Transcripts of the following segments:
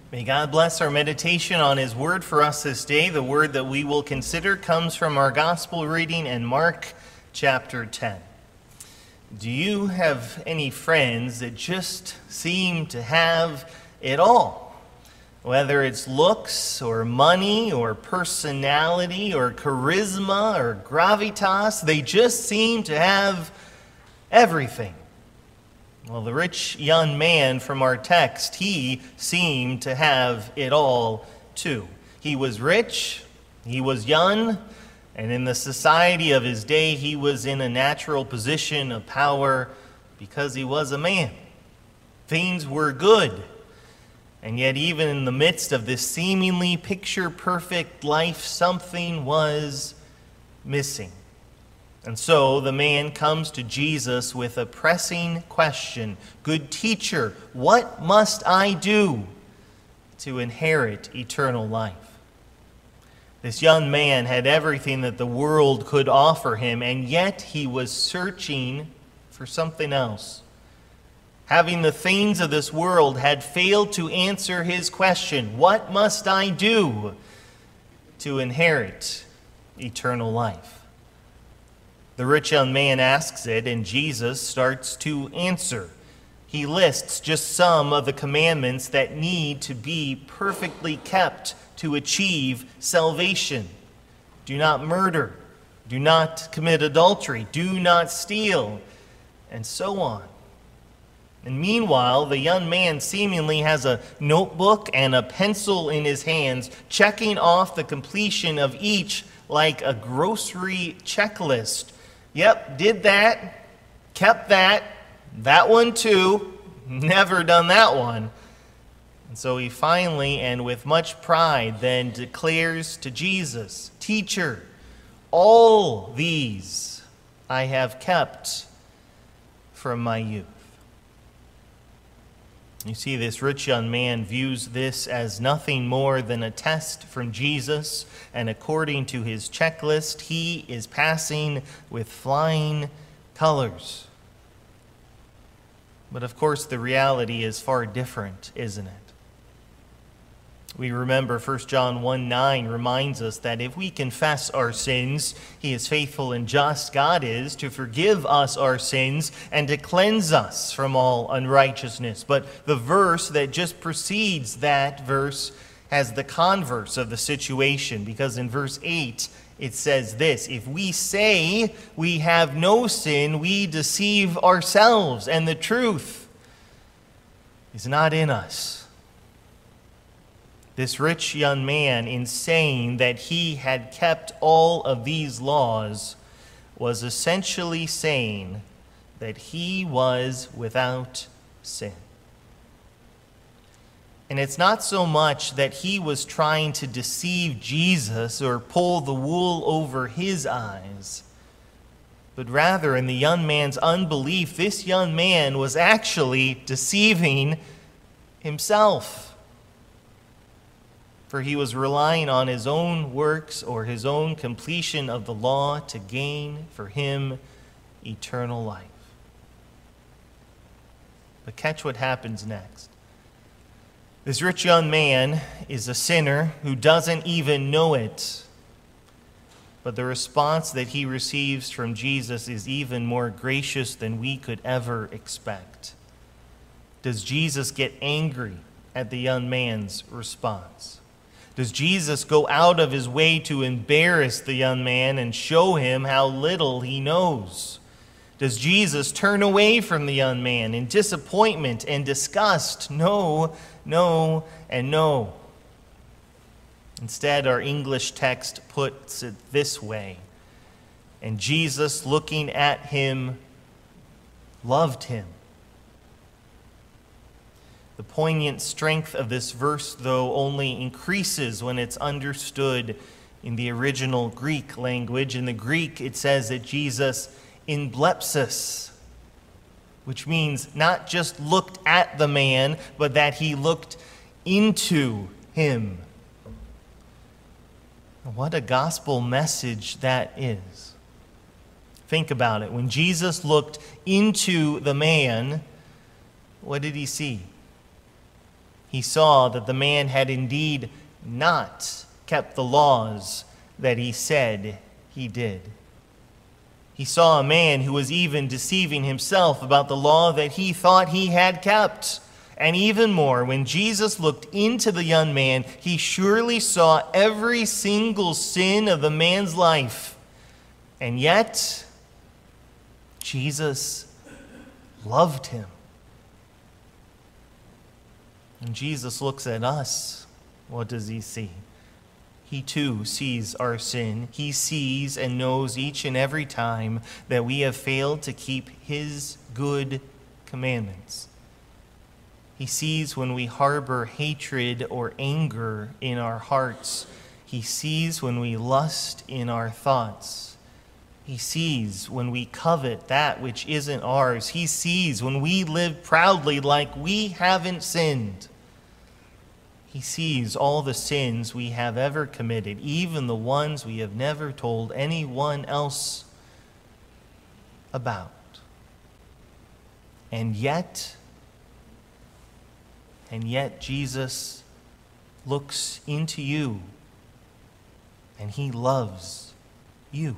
May God bless our meditation on His Word for us this day. The word that we will consider comes from our Gospel reading in Mark chapter 10. Do you have any friends that just seem to have it all? Whether it's looks or money or personality or charisma or gravitas, they just seem to have everything. Well, the rich young man from our text, he seemed to have it all too. He was rich, he was young, and in the society of his day, he was in a natural position of power because he was a man. Things were good. And yet, even in the midst of this seemingly picture-perfect life, something was missing. And so the man comes to Jesus with a pressing question. Good teacher, what must I do to inherit eternal life? This young man had everything that the world could offer him, and yet he was searching for something else. Having the things of this world had failed to answer his question, what must I do to inherit eternal life? The rich young man asks it, and Jesus starts to answer. He lists just some of the commandments that need to be perfectly kept to achieve salvation. Do not murder. Do not commit adultery. Do not steal. And so on. And meanwhile, the young man seemingly has a notebook and a pencil in his hands, checking off the completion of each like a grocery checklist. Yep, did that, kept that one too, never done that one. And so he finally, and with much pride, then declares to Jesus, Teacher, all these I have kept from my youth. You see, this rich young man views this as nothing more than a test from Jesus, and according to his checklist, he is passing with flying colors. But of course, the reality is far different, isn't it? We remember 1 John 1:9 reminds us that if we confess our sins, He is faithful and just, God is, to forgive us our sins and to cleanse us from all unrighteousness. But the verse that just precedes that verse has the converse of the situation, because in verse 8 it says this, if we say we have no sin, we deceive ourselves, and the truth is not in us. This rich young man, in saying that he had kept all of these laws, was essentially saying that he was without sin. And it's not so much that he was trying to deceive Jesus or pull the wool over his eyes, but rather in the young man's unbelief, this young man was actually deceiving himself. For he was relying on his own works or his own completion of the law to gain for him eternal life. But catch what happens next. This rich young man is a sinner who doesn't even know it. But the response that he receives from Jesus is even more gracious than we could ever expect. Does Jesus get angry at the young man's response? Does Jesus go out of his way to embarrass the young man and show him how little he knows? Does Jesus turn away from the young man in disappointment and disgust? No, no, and no. Instead, our English text puts it this way. And Jesus, looking at him, loved him. The poignant strength of this verse, though, only increases when it's understood in the original Greek language. In the Greek, it says that Jesus emblepsis, which means not just looked at the man, but that he looked into him. What a gospel message that is. Think about it. When Jesus looked into the man, what did he see? He saw that the man had indeed not kept the laws that he said he did. He saw a man who was even deceiving himself about the law that he thought he had kept. And even more, when Jesus looked into the young man, he surely saw every single sin of the man's life. And yet, Jesus loved him. When Jesus looks at us, what does he see? He too sees our sin. He sees and knows each and every time that we have failed to keep his good commandments. He sees when we harbor hatred or anger in our hearts. He sees when we lust in our thoughts. He sees when we covet that which isn't ours. He sees when we live proudly like we haven't sinned. He sees all the sins we have ever committed, even the ones we have never told anyone else about. And yet Jesus looks into you and he loves you.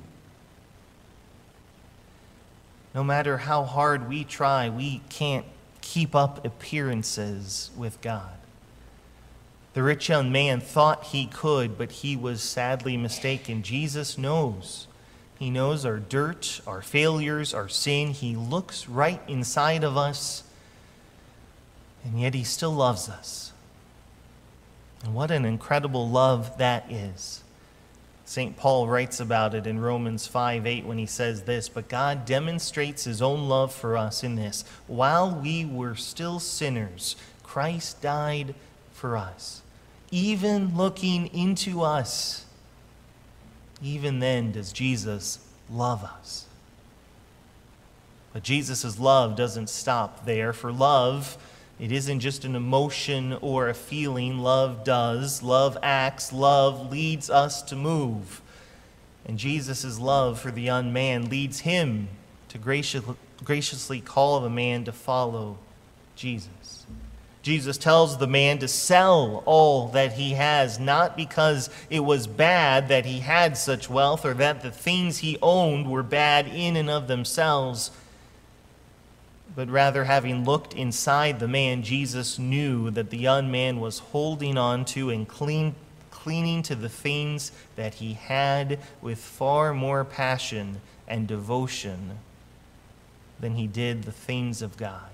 No matter how hard we try, we can't keep up appearances with God. The rich young man thought he could, but he was sadly mistaken. Jesus knows. He knows our dirt, our failures, our sin. He looks right inside of us, and yet he still loves us. And what an incredible love that is. St. Paul writes about it in Romans 5:8 when he says this, "But God demonstrates his own love for us in this: while we were still sinners, Christ died for us." Even looking into us, even then does Jesus love us. But Jesus' love doesn't stop there. For love, it isn't just an emotion or a feeling. Love does. Love acts. Love leads us to move. And Jesus' love for the young man leads him to graciously call the man to follow Jesus. Jesus tells the man to sell all that he has, not because it was bad that he had such wealth or that the things he owned were bad in and of themselves, but rather, having looked inside the man, Jesus knew that the young man was holding on to and clinging to the things that he had with far more passion and devotion than he did the things of God.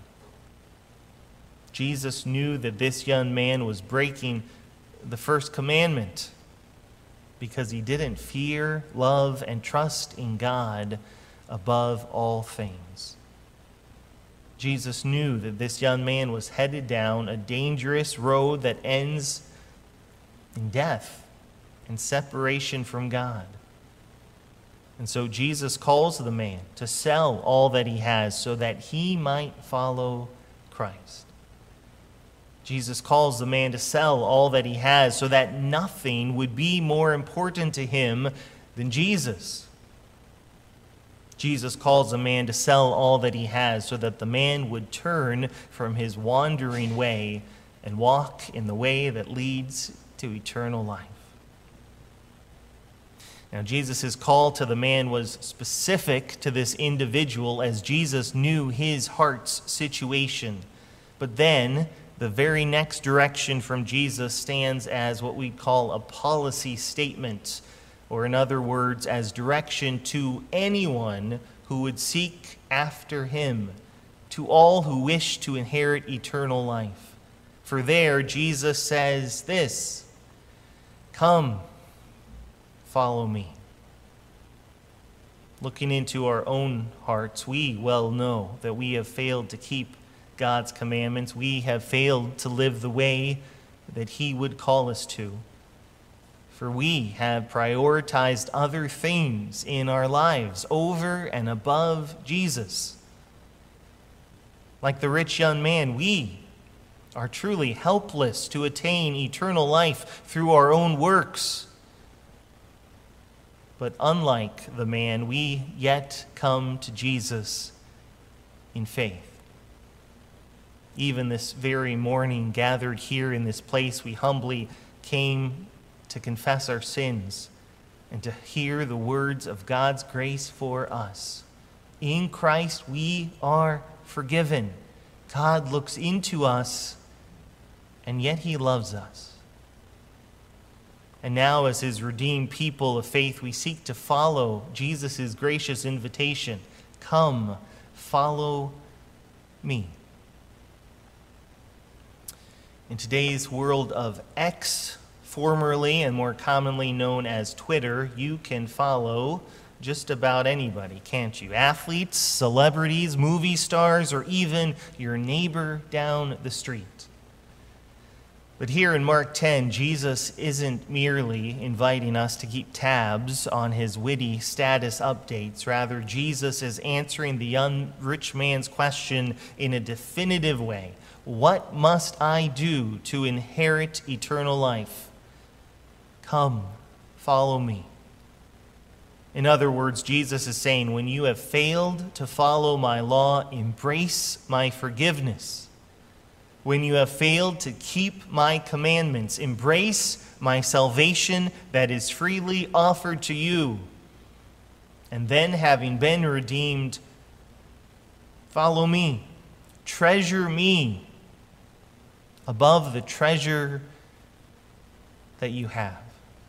Jesus knew that this young man was breaking the first commandment because he didn't fear, love, and trust in God above all things. Jesus knew that this young man was headed down a dangerous road that ends in death and separation from God. And so Jesus calls the man to sell all that he has so that he might follow Christ. Jesus calls the man to sell all that he has so that nothing would be more important to him than Jesus. Jesus calls a man to sell all that he has so that the man would turn from his wandering way and walk in the way that leads to eternal life. Now, Jesus' call to the man was specific to this individual as Jesus knew his heart's situation. But then, the very next direction from Jesus stands as what we call a policy statement, or in other words, as direction to anyone who would seek after him, to all who wish to inherit eternal life. For there, Jesus says this: "Come, follow me." Looking into our own hearts, we well know that we have failed to keep God's commandments. We have failed to live the way that he would call us to. For we have prioritized other things in our lives over and above Jesus. Like the rich young man, we are truly helpless to attain eternal life through our own works. But unlike the man, we yet come to Jesus in faith. even this very morning, gathered here in this place, we humbly came to confess our sins and to hear the words of God's grace for us. In Christ we are forgiven. God looks into us, and yet he loves us. And now, as his redeemed people of faith, we seek to follow Jesus' gracious invitation. Come, follow me. In today's world of X, formerly and more commonly known as Twitter, you can follow just about anybody, can't you? Athletes, celebrities, movie stars, or even your neighbor down the street. But here in Mark 10, Jesus isn't merely inviting us to keep tabs on his witty status updates. Rather, Jesus is answering the young rich man's question in a definitive way. What must I do to inherit eternal life? Come, follow me. In other words, Jesus is saying, when you have failed to follow my law, embrace my forgiveness. When you have failed to keep my commandments, embrace my salvation that is freely offered to you. And then, having been redeemed, follow me, treasure me above the treasure that you have.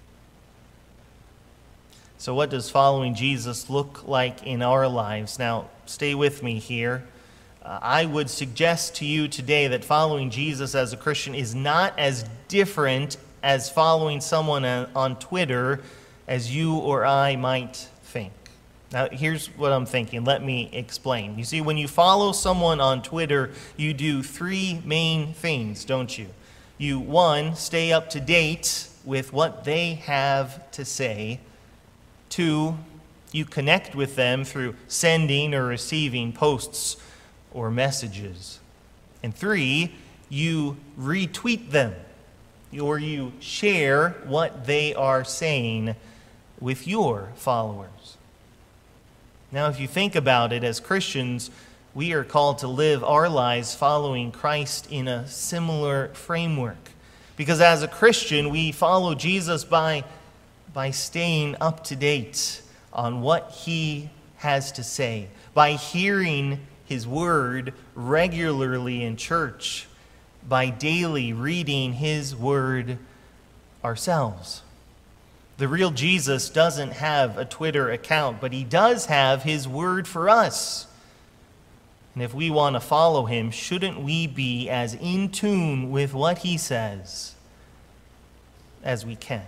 So what does following Jesus look like in our lives? Now, stay with me here. I would suggest to you today that following Jesus as a Christian is not as different as following someone on Twitter as you or I might think. Now, here's what I'm thinking. Let me explain. You see, when you follow someone on Twitter, you do three main things, don't you? You, one, stay up to date with what they have to say. Two, you connect with them through sending or receiving posts or messages. And three, you retweet them, or you share what they are saying with your followers. Now, if you think about it, as Christians, we are called to live our lives following Christ in a similar framework. Because as a Christian, we follow Jesus by staying up to date on what he has to say, by hearing his word regularly in church, by daily reading his word ourselves. The real Jesus doesn't have a Twitter account, but he does have his word for us. And if we want to follow him, shouldn't we be as in tune with what he says as we can?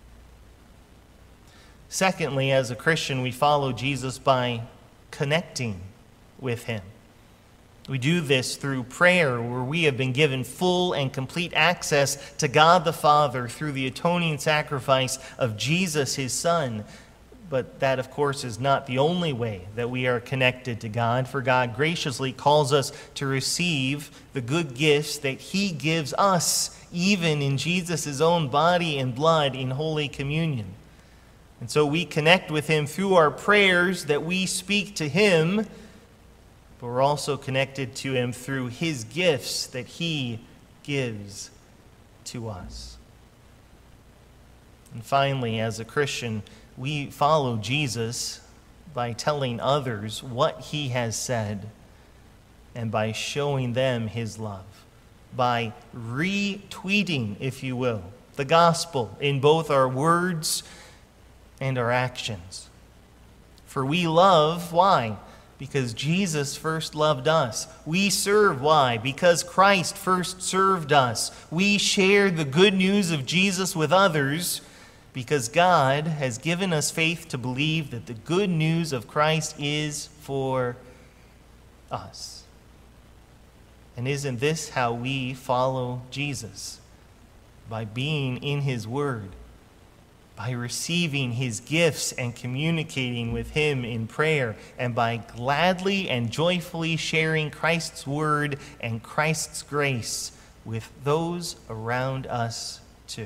Secondly, as a Christian, we follow Jesus by connecting with him. We do this through prayer, where we have been given full and complete access to God the Father through the atoning sacrifice of Jesus, his Son. But that, of course, is not the only way that we are connected to God, for God graciously calls us to receive the good gifts that he gives us, even in Jesus' own body and blood in Holy Communion. And so we connect with him through our prayers that we speak to him, but we're also connected to him through his gifts that he gives to us. And finally, as a Christian, we follow Jesus by telling others what he has said and by showing them his love, by retweeting, if you will, the gospel in both our words and our actions. For we love, why? Because Jesus first loved us. We serve, why? Because Christ first served us. We share the good news of Jesus with others because God has given us faith to believe that the good news of Christ is for us. And isn't this how we follow Jesus? By being in his word, by receiving his gifts and communicating with him in prayer, and by gladly and joyfully sharing Christ's word and Christ's grace with those around us too.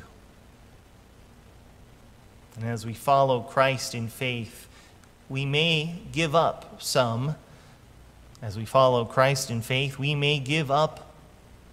And as we follow Christ in faith, we may give up some. As we follow Christ in faith, we may give up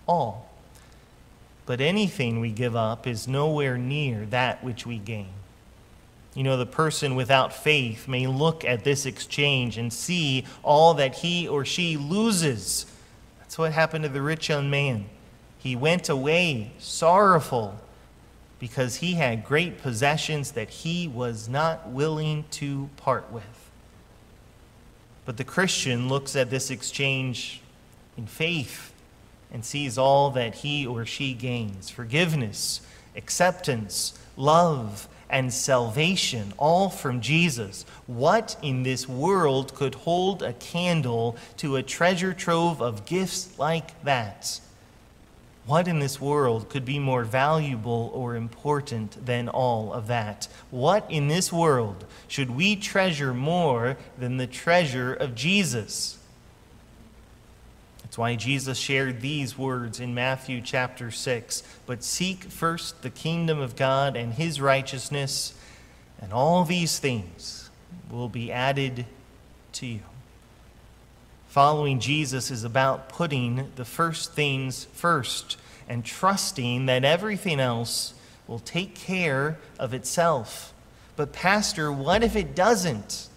all. But anything we give up is nowhere near that which we gain. You know, the person without faith may look at this exchange and see all that he or she loses. That's what happened to the rich young man. He went away sorrowful because he had great possessions that he was not willing to part with. But the Christian looks at this exchange in faith and sees all that he or she gains: forgiveness, acceptance, love, and salvation, all from Jesus. What in this world could hold a candle to a treasure trove of gifts like that? What in this world could be more valuable or important than all of that? What in this world should we treasure more than the treasure of Jesus? That's why Jesus shared these words in Matthew chapter 6. But seek first the kingdom of God and his righteousness, and all these things will be added to you. Following Jesus is about putting the first things first and trusting that everything else will take care of itself. But Pastor, what if it doesn't?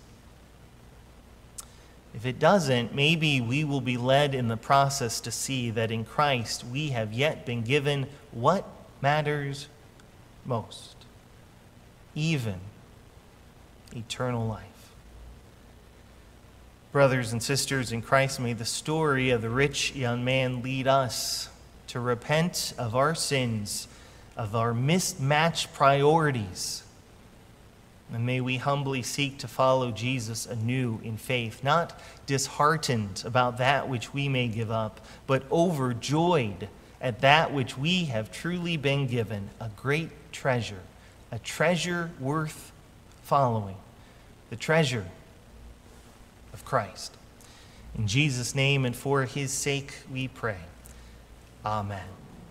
If it doesn't, maybe we will be led in the process to see that in Christ we have yet been given what matters most, even eternal life. Brothers and sisters in Christ, may the story of the rich young man lead us to repent of our sins, of our mismatched priorities. And may we humbly seek to follow Jesus anew in faith, not disheartened about that which we may give up, but overjoyed at that which we have truly been given, a great treasure, a treasure worth following, the treasure of Christ. In Jesus' name and for his sake we pray. Amen.